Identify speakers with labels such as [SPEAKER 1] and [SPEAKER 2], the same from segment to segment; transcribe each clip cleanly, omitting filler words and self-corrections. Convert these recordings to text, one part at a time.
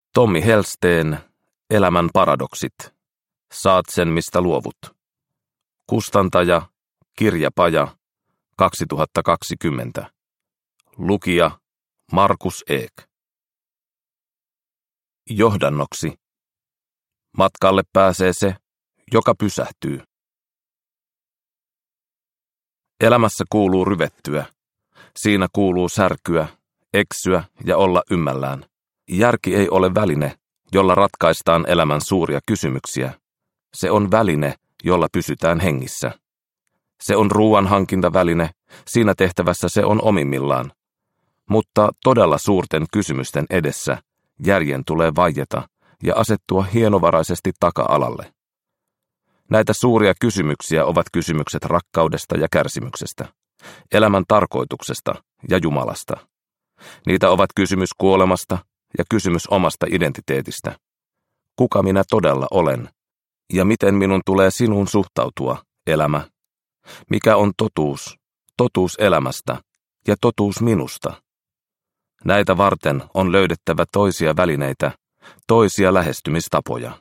[SPEAKER 1] Tommi Helsteen Elämän paradoksit. Saat sen, mistä luovut. Kustantaja Kirjapaja 2020. Lukija Markus Eek. Johdannoksi. Matkalle pääsee se, joka pysähtyy. Elämässä kuuluu ryvettyä. Siinä kuuluu särkyä, eksyä ja olla ymmällään. Järki ei ole väline, jolla ratkaistaan elämän suuria kysymyksiä. Se on väline, jolla pysytään hengissä. Se on ruoanhankintaväline, siinä tehtävässä se on omimmillaan. Mutta todella suurten kysymysten edessä järjen tulee vaieta ja asettua hienovaraisesti taka-alalle. Näitä suuria kysymyksiä ovat kysymykset rakkaudesta ja kärsimyksestä, elämän tarkoituksesta ja Jumalasta. Niitä ovat kysymys kuolemasta ja kysymys omasta identiteetistä. Kuka minä todella olen? Ja miten minun tulee sinuun suhtautua, elämä? Mikä on totuus? Totuus elämästä ja totuus minusta. Näitä varten on löydettävä toisia välineitä, toisia lähestymistapoja.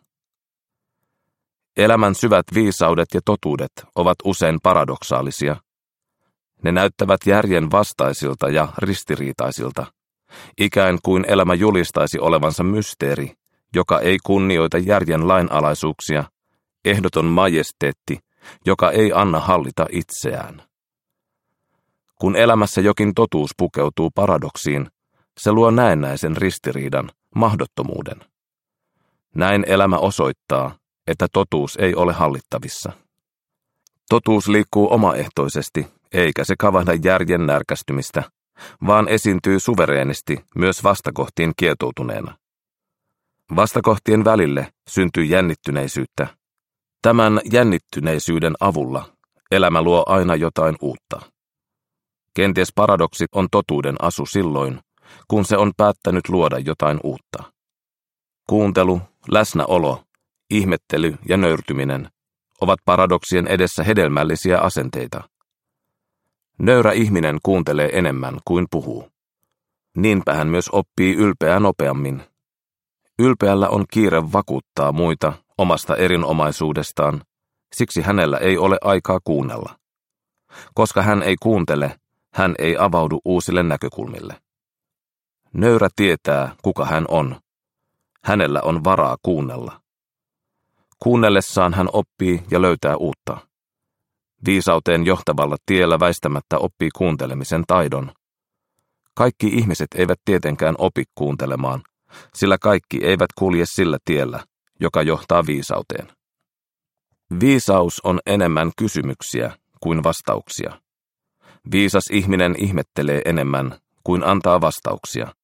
[SPEAKER 1] Elämän syvät viisaudet ja totuudet ovat usein paradoksaalisia. Ne näyttävät järjen vastaisilta ja ristiriitaisilta, ikään kuin elämä julistaisi olevansa mysteeri, joka ei kunnioita järjen lainalaisuuksia, ehdoton majesteetti, joka ei anna hallita itseään. Kun elämässä jokin totuus pukeutuu paradoksiin, se luo näennäisen ristiriidan, mahdottomuuden. Näin elämä osoittaa, että totuus ei ole hallittavissa. Totuus liikkuu omaehtoisesti, eikä se kavahda järjen närkästymistä, vaan esiintyy suvereenisti myös vastakohtiin kietoutuneena. Vastakohtien välille syntyy jännittyneisyyttä. Tämän jännittyneisyyden avulla elämä luo aina jotain uutta. Kenties paradoksit on totuuden asu silloin, kun se on päättänyt luoda jotain uutta. Kuuntelu, läsnäolo, ihmettely ja nöyrtyminen ovat paradoksien edessä hedelmällisiä asenteita. Nöyrä ihminen kuuntelee enemmän kuin puhuu. Niinpä hän myös oppii ylpeää nopeammin. Ylpeällä on kiire vakuuttaa muita omasta erinomaisuudestaan, siksi hänellä ei ole aikaa kuunnella. Koska hän ei kuuntele, hän ei avaudu uusille näkökulmille. Nöyrä tietää, kuka hän on. Hänellä on varaa kuunnella. Kuunnellessaan hän oppii ja löytää uutta. Viisauteen johtavalla tiellä väistämättä oppii kuuntelemisen taidon. Kaikki ihmiset eivät tietenkään opi kuuntelemaan, sillä kaikki eivät kulje sillä tiellä, joka johtaa viisauteen. Viisaus on enemmän kysymyksiä kuin vastauksia. Viisas ihminen ihmettelee enemmän kuin antaa vastauksia.